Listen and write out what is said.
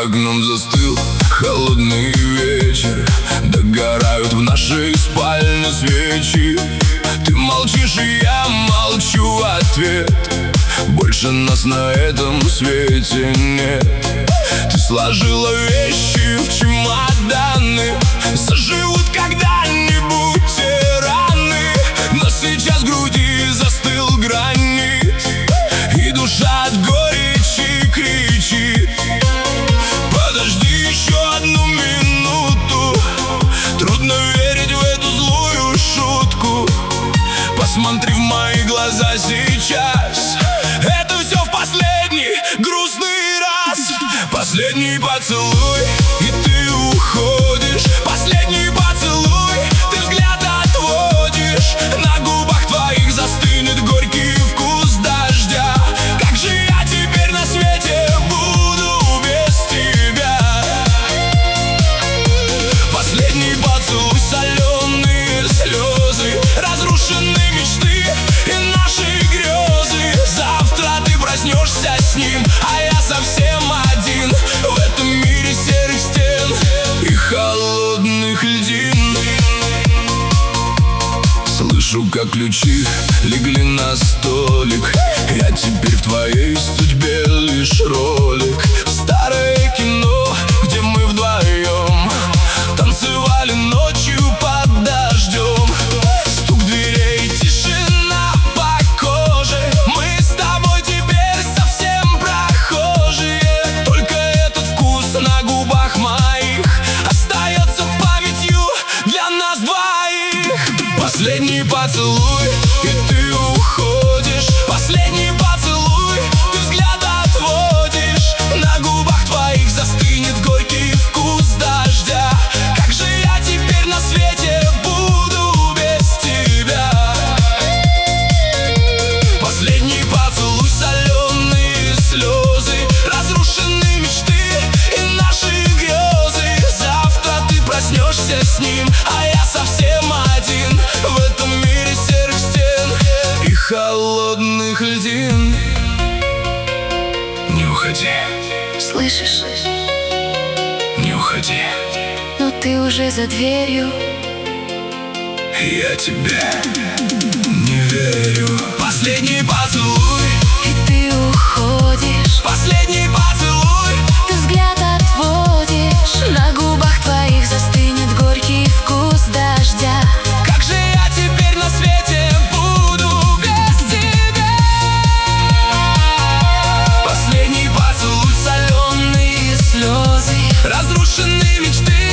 окном застыл холодный вечер. Догорают в нашей спальне свечи. Ты молчишь, и я молчу в ответ. Больше нас на этом свете нет. Ты сложила вещи в чемоданы. Заживут когда-нибудь те раны. Но сейчас в груди застыл гранит, и душа от горечи кричит: подожди еще одну минуту. Трудно верить в эту злую шутку. Посмотри в мои глаза сейчас. Это все в последний грустный раз. Последний поцелуй, и ты уходишь. Последний поцелуй, ты взгляд отводишь. На губах твоих застынет горький вкус дождя. Как же я теперь на свете буду без тебя? Последний поцелуй, соленые слезы, разрушенные мечты и наши грезы. Завтра ты проснешься с ним, а я совсем один в этом мире серых стен и холодных льдин. Слышу, как ключи легли на столик. Я теперь в твоей судьбе лишь ролик. Старое кино, где мы вдвоем танцевали ночью под дождем. Стук дверей, тишина по коже. Мы с тобой теперь совсем прохожие. Только этот вкус на губах моих остается памятью для нас двоих. Последний поцелуй, и ты уходишь. Последний поцелуй, ты взгляд отводишь. На губах твоих застынет горький вкус дождя. Как же я теперь на свете буду без тебя? Последний поцелуй, соленые слезы, разрушенные мечты и наши грезы. Завтра ты проснешься с ним, а я совсем один в этом мире серых стен и холодных льдин. Не уходи, Слышишь? не уходи. Но ты уже за дверью. Я тебе не верю. Последний поцелуй, И ты уходишь. последний поцелуй. Ты взгляд отводишь. На губах твоих застынет горький вкус дождя. Как же я теперь на свете буду без тебя? Последний поцелуй, соленые слезы, разрушенные мечты